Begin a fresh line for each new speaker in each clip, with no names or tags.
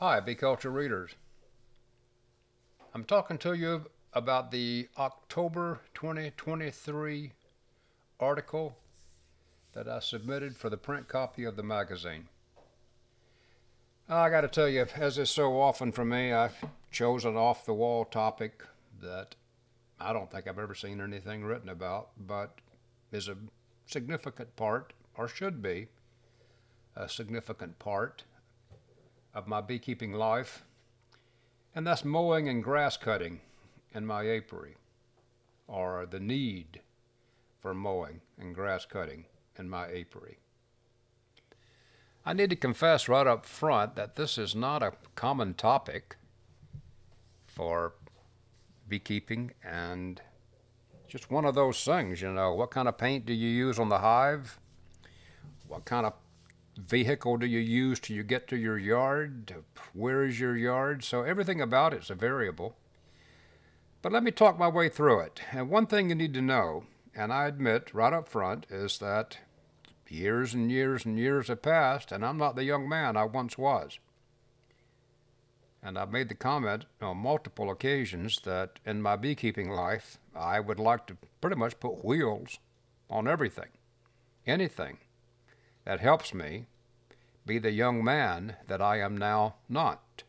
Hi, Bee Culture readers. I'm talking to you about the October 2023 article that I submitted for the print copy of the magazine. I got to tell you, as is so often for me, I've chosen off the wall topic that I don't think I've ever seen anything written about, but is a significant part, or should be, a significant part of my beekeeping life, and that's mowing and grass cutting in my apiary, or the need for mowing and grass cutting in my apiary. I need to confess right up front that this is not a common topic for beekeeping, and just one of those things, what kind of paint do you use on the hive? What kind of vehicle do you use till you get to your yard? Where is your yard? So everything about it's a variable. But let me talk my way through it. And one thing you need to know, and I admit right up front, is that years and years and years have passed, and I'm not the young man I once was. And I've made the comment on multiple occasions that in my beekeeping life, I would like to pretty much put wheels on everything, anything that helps me be the young man that I am now not.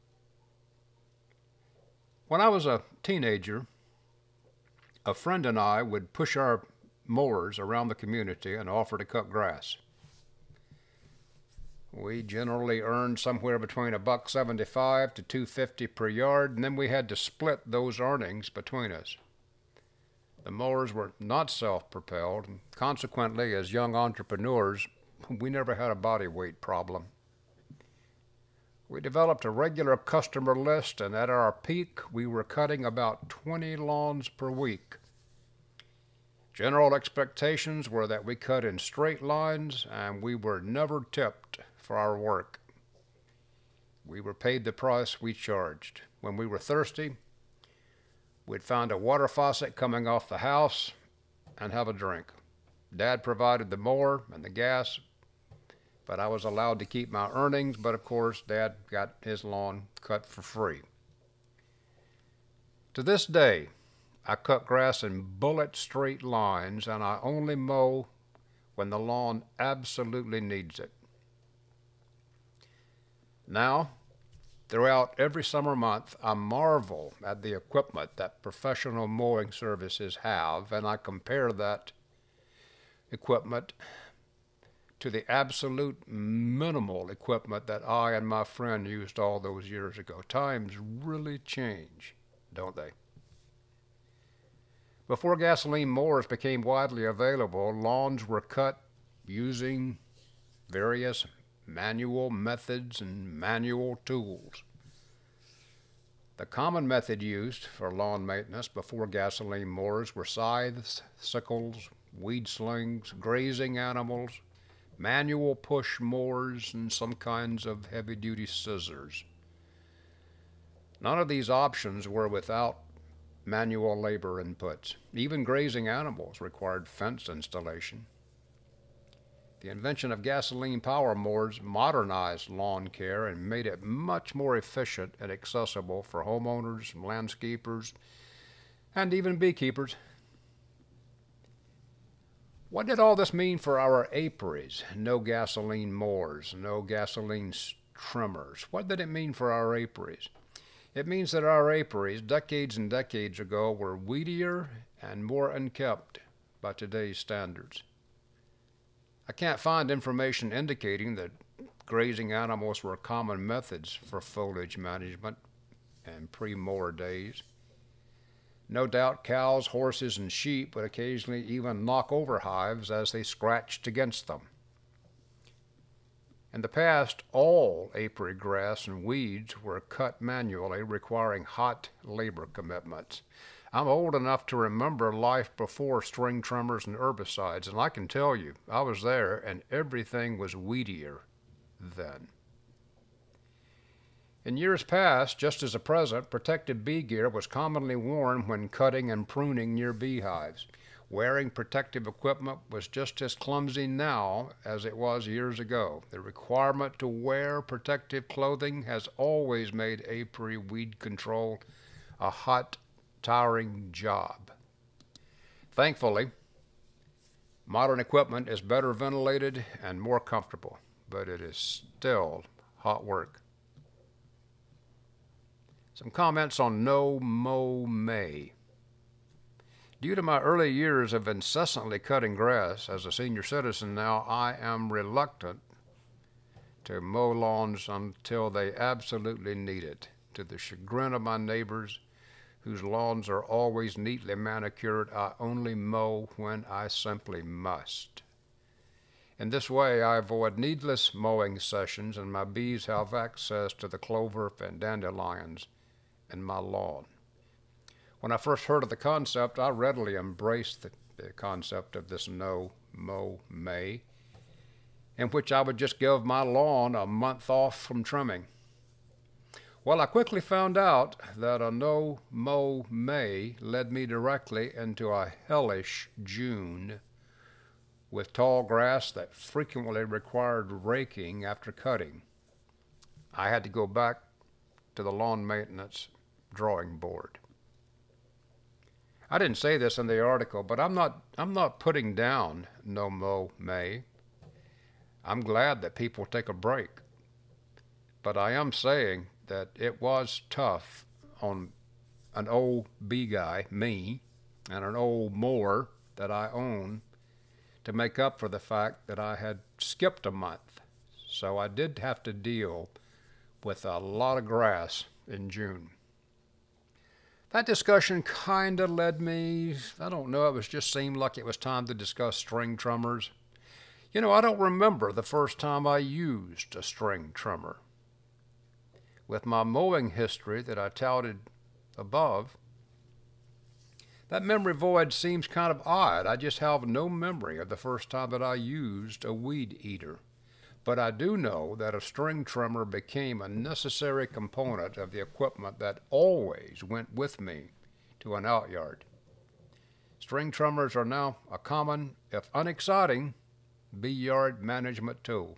When I was a teenager, a friend and I would push our mowers around the community and offer to cut grass. We generally earned somewhere between $1.75 to $2.50 per yard, and then we had to split those earnings between us. The mowers were not self-propelled, and consequently, as young entrepreneurs, we never had a body weight problem. We developed a regular customer list, and at our peak, we were cutting about 20 lawns per week. General expectations were that we cut in straight lines, and we were never tipped for our work. We were paid the price we charged. When we were thirsty, we'd find a water faucet coming off the house and have a drink. Dad provided the mower and the gas, but I was allowed to keep my earnings, but of course, Dad got his lawn cut for free. To this day, I cut grass in bullet straight lines, and I only mow when the lawn absolutely needs it. Now, throughout every summer month, I marvel at the equipment that professional mowing services have, and I compare that equipment to the absolute minimal equipment that I and my friend used all those years ago. Times really change, don't they? Before gasoline mowers became widely available, lawns were cut using various manual methods and manual tools. The common method used for lawn maintenance before gasoline mowers were scythes, sickles, weed slings, grazing animals, manual push mowers, and some kinds of heavy-duty scissors. None of these options were without manual labor inputs. Even grazing animals required fence installation. The invention of gasoline power mowers modernized lawn care and made it much more efficient and accessible for homeowners, landscapers, and even beekeepers. What did all this mean for our apiaries? No gasoline mowers, no gasoline trimmers. What did it mean for our apiaries? It means that our apiaries, decades and decades ago, were weedier and more unkept by today's standards. I can't find information indicating that grazing animals were common methods for foliage management in pre-mower days. No doubt cows, horses, and sheep would occasionally even knock over hives as they scratched against them. In the past, all apiary grass and weeds were cut manually, requiring hot labor commitments. I'm old enough to remember life before string trimmers and herbicides, and I can tell you, I was there and everything was weedier then. In years past, just as a present, protective bee gear was commonly worn when cutting and pruning near beehives. Wearing protective equipment was just as clumsy now as it was years ago. The requirement to wear protective clothing has always made apiary weed control a hot, tiring job. Thankfully, modern equipment is better ventilated and more comfortable, but it is still hot work. Some comments on No Mow May. Due to my early years of incessantly cutting grass as a senior citizen now, I am reluctant to mow lawns until they absolutely need it, to the chagrin of my neighbors whose lawns are always neatly manicured. I only mow when I simply must. In this way, I avoid needless mowing sessions, and my bees have access to the clover and dandelions in my lawn. When I first heard of the concept, I readily embraced the concept of this No Mow May, in which I would just give my lawn a month off from trimming. Well, I quickly found out that a No Mow May led me directly into a hellish June with tall grass that frequently required raking after cutting. I had to go back to the lawn maintenance drawing board. I didn't say this in the article, but I'm not putting down No Mow May. I'm glad that people take a break. But I am saying that it was tough on an old bee guy, me, and an old mower that I own to make up for the fact that I had skipped a month. So I did have to deal with a lot of grass in June. That discussion kind of led me, I don't know, it just seemed like it was time to discuss string trimmers. You know, I don't remember the first time I used a string trimmer. With my mowing history that I touted above, that memory void seems kind of odd. I just have no memory of the first time that I used a weed eater. But I do know that a string trimmer became a necessary component of the equipment that always went with me to an outyard. String trimmers are now a common, if unexciting, bee yard management tool.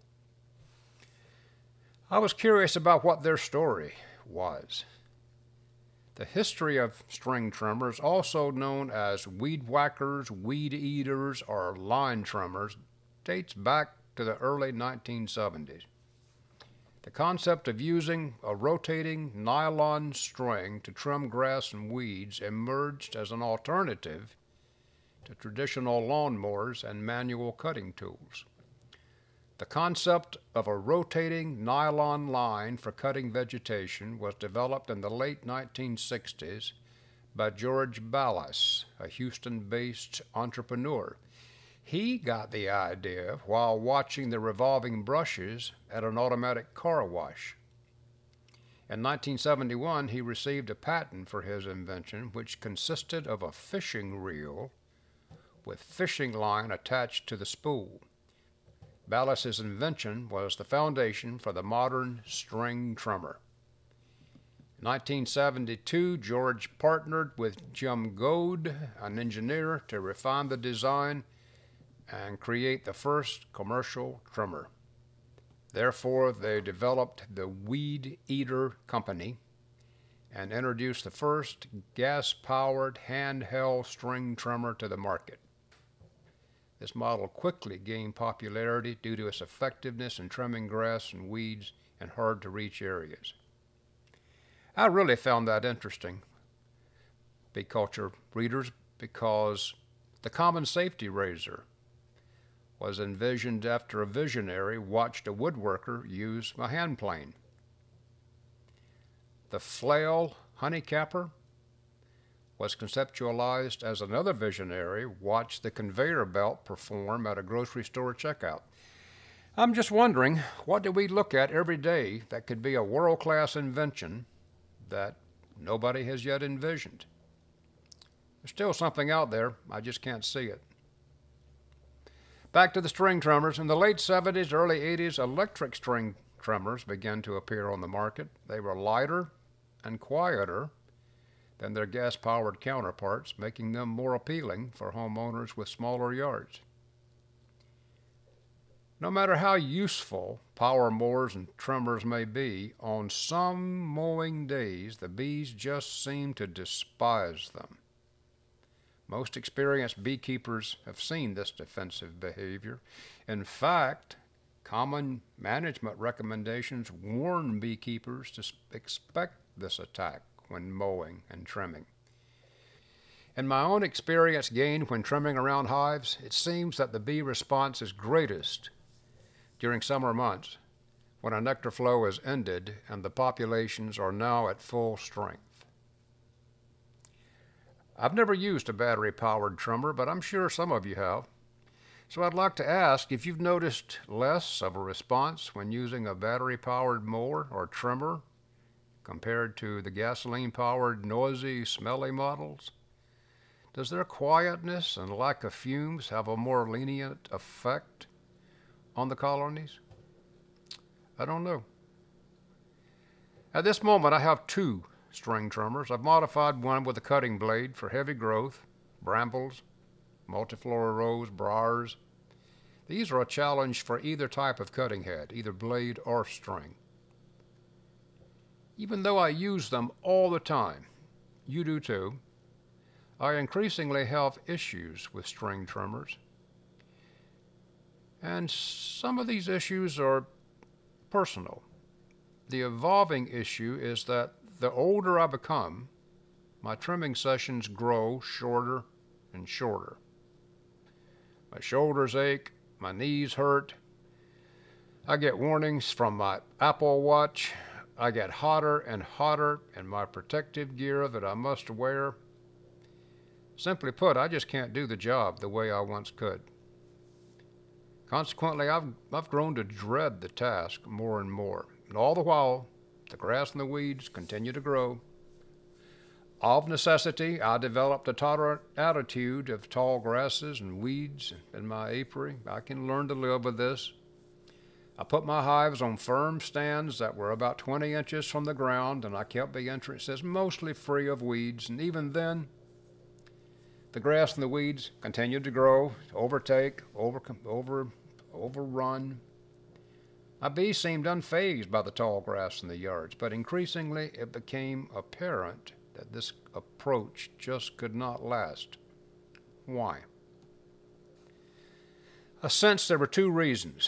I was curious about what their story was. The history of string trimmers, also known as weed whackers, weed eaters, or line trimmers, dates back to the early 1970s. The concept of using a rotating nylon string to trim grass and weeds emerged as an alternative to traditional lawnmowers and manual cutting tools. The concept of a rotating nylon line for cutting vegetation was developed in the late 1960s by George Ballas, a Houston-based entrepreneur. He got the idea while watching the revolving brushes at an automatic car wash. In 1971, he received a patent for his invention, which consisted of a fishing reel with fishing line attached to the spool. Ballas's invention was the foundation for the modern string trimmer. In 1972, George partnered with Jim Goad, an engineer, to refine the design and create the first commercial trimmer. Therefore, they developed the Weed Eater Company and introduced the first gas-powered handheld string trimmer to the market. This model quickly gained popularity due to its effectiveness in trimming grass and weeds in hard-to-reach areas. I really found that interesting, bee culture readers, because the common safety razor was envisioned after a visionary watched a woodworker use a hand plane. The flail honey capper was conceptualized as another visionary watched the conveyor belt perform at a grocery store checkout. I'm just wondering, what do we look at every day that could be a world-class invention that nobody has yet envisioned? There's still something out there, I just can't see it. Back to the string trimmers. In the late 70s, early 80s, electric string trimmers began to appear on the market. They were lighter and quieter than their gas-powered counterparts, making them more appealing for homeowners with smaller yards. No matter how useful power mowers and trimmers may be, on some mowing days the bees just seem to despise them. Most experienced beekeepers have seen this defensive behavior. In fact, common management recommendations warn beekeepers to expect this attack when mowing and trimming. In my own experience gained when trimming around hives, it seems that the bee response is greatest during summer months when a nectar flow is ended and the populations are now at full strength. I've never used a battery-powered trimmer, but I'm sure some of you have. So I'd like to ask if you've noticed less of a response when using a battery-powered mower or trimmer compared to the gasoline-powered, noisy, smelly models. Does their quietness and lack of fumes have a more lenient effect on the colonies? I don't know. At this moment, I have two string trimmers. I've modified one with a cutting blade for heavy growth, brambles, multiflora rose, briars. These are a challenge for either type of cutting head, either blade or string. Even though I use them all the time, you do too, I increasingly have issues with string trimmers. And some of these issues are personal. The evolving issue is that the older I become, my trimming sessions grow shorter and shorter. My shoulders ache, my knees hurt. I get warnings from my Apple Watch. I get hotter and hotter in my protective gear that I must wear. Simply put, I just can't do the job the way I once could. Consequently, I've grown to dread the task more and more. And all the while, the grass and the weeds continue to grow. Of necessity, I developed a tolerant attitude of tall grasses and weeds in my apiary. I can learn to live with this. I put my hives on firm stands that were about 20 inches from the ground, and I kept the entrances mostly free of weeds. And even then, the grass and the weeds continued to grow, overtake, overrun. My bees seemed unfazed by the tall grass in the yards, but increasingly it became apparent that this approach just could not last. Why? I sensed there were two reasons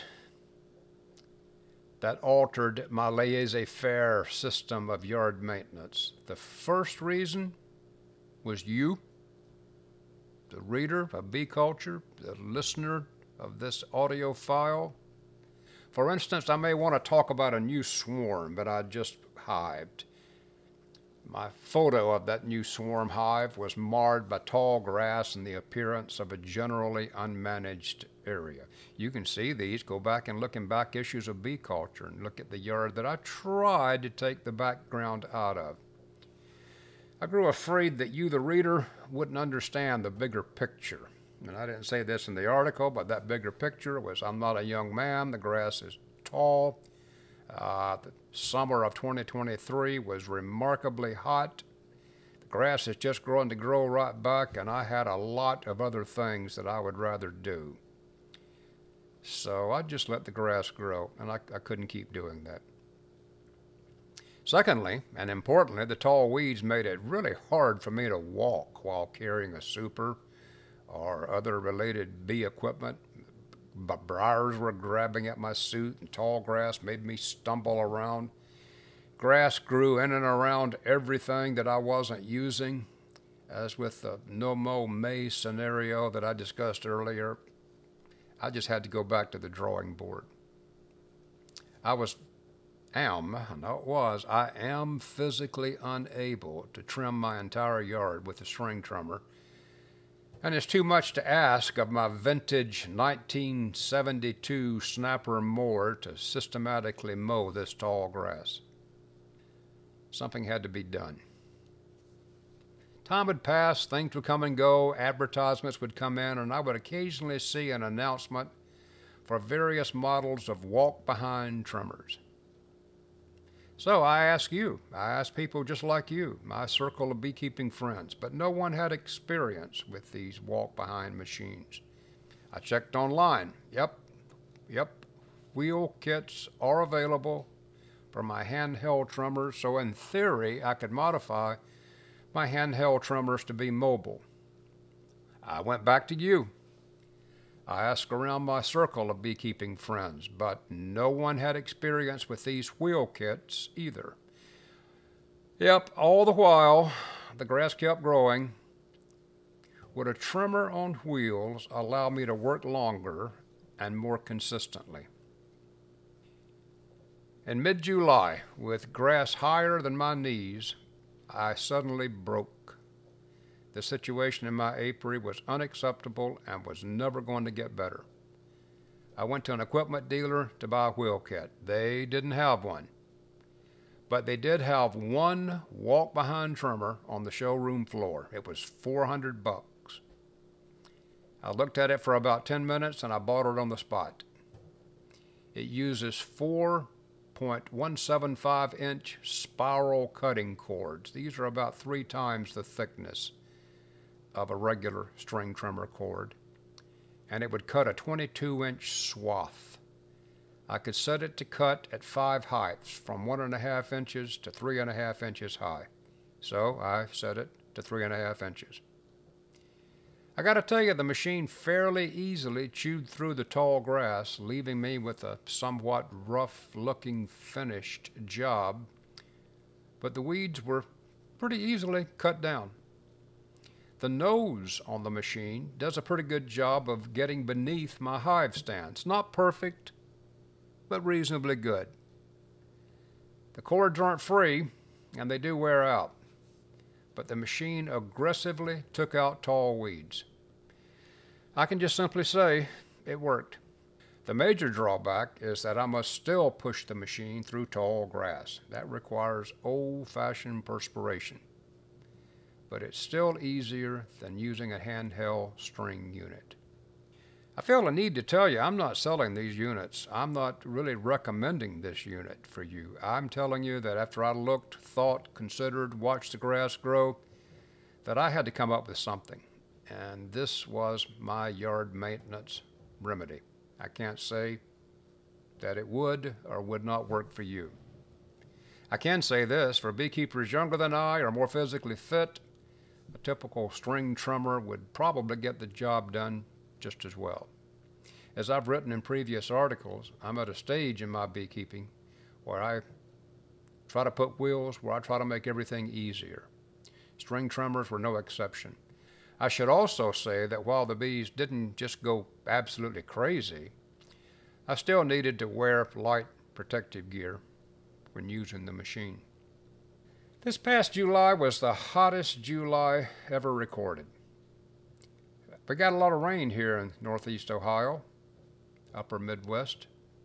that altered my laissez-faire system of yard maintenance. The first reason was you, the reader of Bee Culture, the listener of this audio file. For instance, I may want to talk about a new swarm that I just hived. My photo of that new swarm hive was marred by tall grass and the appearance of a generally unmanaged area. You can see these. Go back and look in back issues of Bee Culture and look at the yard that I tried to take the background out of. I grew afraid that you, the reader, wouldn't understand the bigger picture. And I didn't say this in the article, but that bigger picture was I'm not a young man, the grass is tall. The summer of 2023 was remarkably hot. The grass is just growing to grow right back, and I had a lot of other things that I would rather do. So I just let the grass grow, and I couldn't keep doing that. Secondly, and importantly, the tall weeds made it really hard for me to walk while carrying a super or other related bee equipment. But briars were grabbing at my suit, and tall grass made me stumble around. Grass grew in and around everything that I wasn't using. As with the no-mow May scenario that I discussed earlier, I just had to go back to the drawing board. I am physically unable to trim my entire yard with a string trimmer, and it's too much to ask of my vintage 1972 snapper mower to systematically mow this tall grass. Something had to be done. Time would pass, things would come and go, advertisements would come in, and I would occasionally see an announcement for various models of walk-behind trimmers. So I asked people just like you, my circle of beekeeping friends, but no one had experience with these walk behind machines. I checked online. Yep, wheel kits are available for my handheld trimmers, so in theory, I could modify my handheld trimmers to be mobile. I went back to you. I asked around my circle of beekeeping friends, but no one had experience with these wheel kits either. Yep, all the while, the grass kept growing. Would a trimmer on wheels allow me to work longer and more consistently? In mid-July, with grass higher than my knees, I suddenly broke. The situation in my apiary was unacceptable and was never going to get better. I went to an equipment dealer to buy a wheel kit. They didn't have one, but they did have one walk-behind trimmer on the showroom floor. It was $400. I looked at it for about 10 minutes and I bought it on the spot. It uses 4.175-inch spiral cutting cords. These are about 3 times the thickness of a regular string trimmer cord, and it would cut a 22-inch swath. I could set it to cut at 5 heights, from 1.5 inches to 3.5 inches high. So I set it to 3.5 inches. I got to tell you, the machine fairly easily chewed through the tall grass, leaving me with a somewhat rough-looking finished job, but the weeds were pretty easily cut down. The nose on the machine does a pretty good job of getting beneath my hive stands. Not perfect, but reasonably good. The cords aren't free, and they do wear out, but the machine aggressively took out tall weeds. I can just simply say it worked. The major drawback is that I must still push the machine through tall grass. That requires old-fashioned perspiration, but it's still easier than using a handheld string unit. I feel the need to tell you I'm not selling these units. I'm not really recommending this unit for you. I'm telling you that after I looked, thought, considered, watched the grass grow, that I had to come up with something. And this was my yard maintenance remedy. I can't say that it would or would not work for you. I can say this, for beekeepers younger than I or more physically fit, a typical string trimmer would probably get the job done just as well. As I've written in previous articles, I'm at a stage in my beekeeping where I try to put wheels where I try to make everything easier. String trimmers were no exception. I should also say that while the bees didn't just go absolutely crazy, I still needed to wear light protective gear when using the machine. This past July was the hottest July ever recorded. We got a lot of rain here in northeast Ohio, upper Midwest.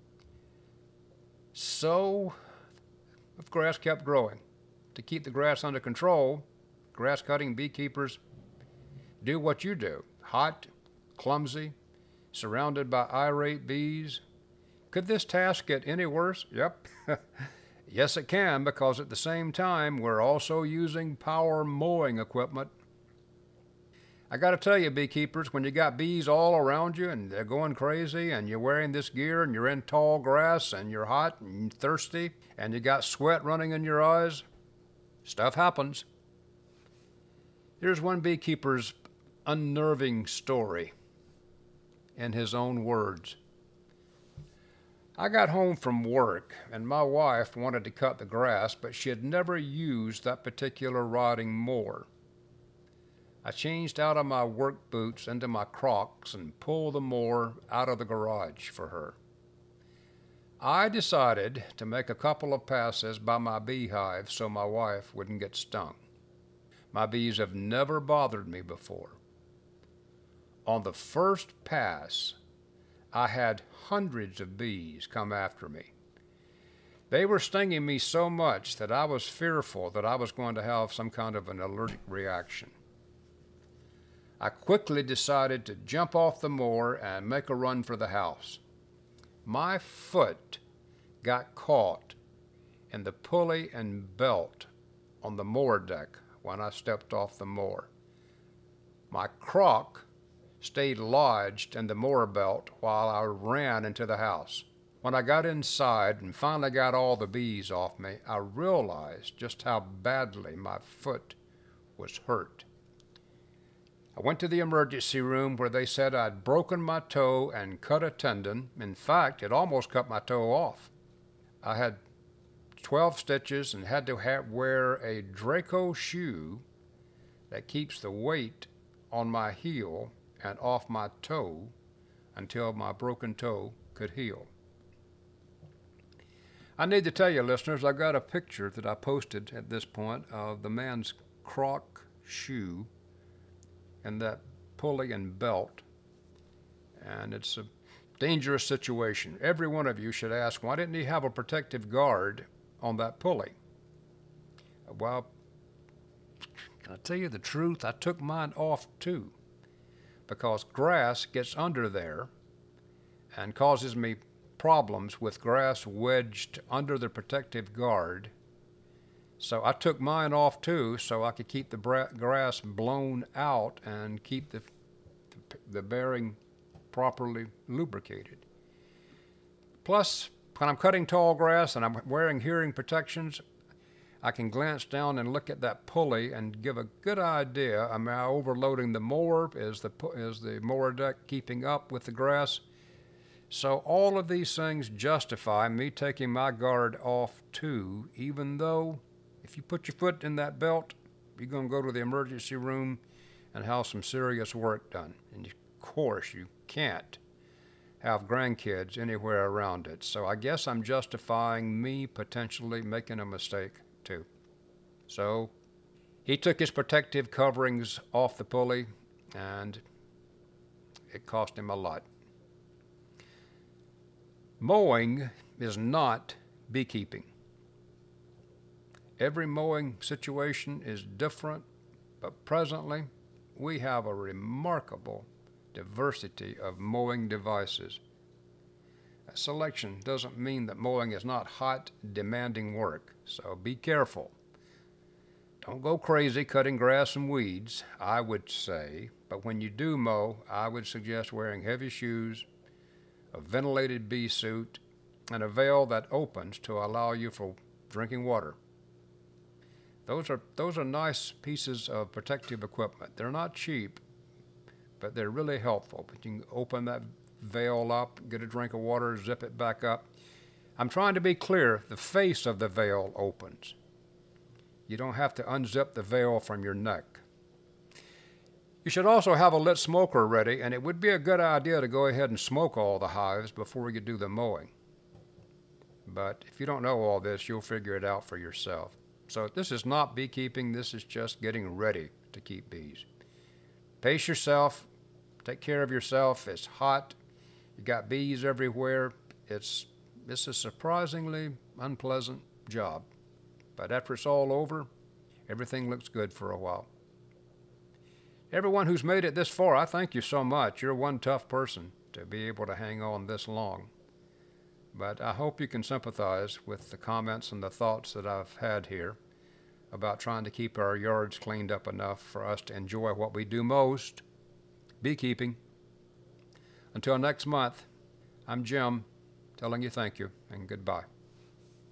So the grass kept growing. To keep the grass under control, grass cutting beekeepers do what you do. Hot, clumsy, surrounded by irate bees. Could this task get any worse? Yep. Yes, it can, because at the same time, we're also using power mowing equipment. I got to tell you, beekeepers, when you got bees all around you and they're going crazy and you're wearing this gear and you're in tall grass and you're hot and thirsty and you got sweat running in your eyes, stuff happens. Here's one beekeeper's unnerving story in his own words. I got home from work and my wife wanted to cut the grass, but she had never used that particular riding mower. I changed out of my work boots into my Crocs and pulled the mower out of the garage for her. I decided to make a couple of passes by my beehive so my wife wouldn't get stung. My bees have never bothered me before. On the first pass, I had hundreds of bees come after me. They were stinging me so much that I was fearful that I was going to have some kind of an allergic reaction. I quickly decided to jump off the mower and make a run for the house. My foot got caught in the pulley and belt on the mower deck when I stepped off the mower. My crock stayed lodged in the mower belt while I ran into the house. When I got inside and finally got all the bees off me, I realized just how badly my foot was hurt. I went to the emergency room where they said I'd broken my toe and cut a tendon. In fact, it almost cut my toe off. I had 12 stitches and had to wear a Draco shoe that keeps the weight on my heel and off my toe until my broken toe could heal. I need to tell you, listeners, I've got a picture that I posted at this point of the man's croc shoe and that pulley and belt, and it's a dangerous situation. Every one of you should ask, why didn't he have a protective guard on that pulley? Well, can I tell you the truth? I took mine off too, because grass gets under there and causes me problems with grass wedged under the protective guard. So I took mine off too so I could keep the grass blown out and keep the bearing properly lubricated. Plus, when I'm cutting tall grass and I'm wearing hearing protections, I can glance down and look at that pulley and give a good idea. Am I overloading the mower? Is the mower deck keeping up with the grass? So all of these things justify me taking my guard off too, even though if you put your foot in that belt, you're going to go to the emergency room and have some serious work done. And of course, you can't have grandkids anywhere around it. So I guess I'm justifying me potentially making a mistake too. So he took his protective coverings off the pulley, and it cost him a lot. Mowing is not beekeeping. Every mowing situation is different, but presently we have a remarkable diversity of mowing devices. A selection doesn't mean that mowing is not hot, demanding work, so be careful. Don't go crazy cutting grass and weeds, I would say, but when you do mow, I would suggest wearing heavy shoes, a ventilated bee suit, and a veil that opens to allow you for drinking water. Those are nice pieces of protective equipment. They're not cheap, but they're really helpful. But you can open that veil up, get a drink of water, zip it back up. I'm trying to be clear, the face of the veil opens. You don't have to unzip the veil from your neck. You should also have a lit smoker ready, and it would be a good idea to go ahead and smoke all the hives before you do the mowing. But if you don't know all this, you'll figure it out for yourself. So this is not beekeeping, this is just getting ready to keep bees. Pace yourself, take care of yourself. It's hot, you got bees everywhere. It's a surprisingly unpleasant job. But after it's all over, everything looks good for a while. Everyone who's made it this far, I thank you so much. You're one tough person to be able to hang on this long. But I hope you can sympathize with the comments and the thoughts that I've had here about trying to keep our yards cleaned up enough for us to enjoy what we do most, beekeeping. Until next month, I'm Jim, telling you thank you and goodbye.